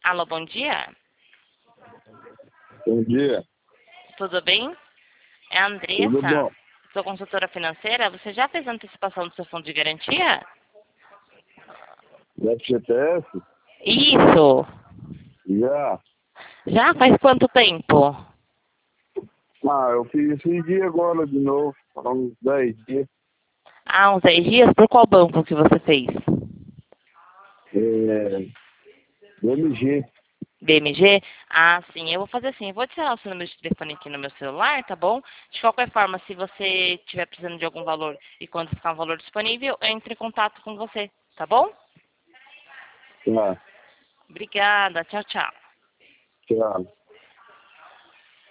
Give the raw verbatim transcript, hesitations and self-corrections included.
Alô, bom dia. Bom dia. Tudo bem? É a Tudo Andressa, bom? sou consultora financeira. Você já fez a antecipação do seu fundo de garantia? Da F G T S? Isso. Já. Já faz quanto tempo? Ah, eu fiz esse dia agora de novo. Há uns dez dias. Há uns dez dias. Por qual banco que você fez? É, B M G. B M G? Ah, sim. Eu vou fazer assim. Eu vou tirar o seu número de telefone aqui no meu celular, tá bom? De qualquer forma, se você estiver precisando de algum valor e quando ficar um valor disponível, eu entre em contato com você, tá bom? Tá. Obrigada. Tchau, tchau. Tchau.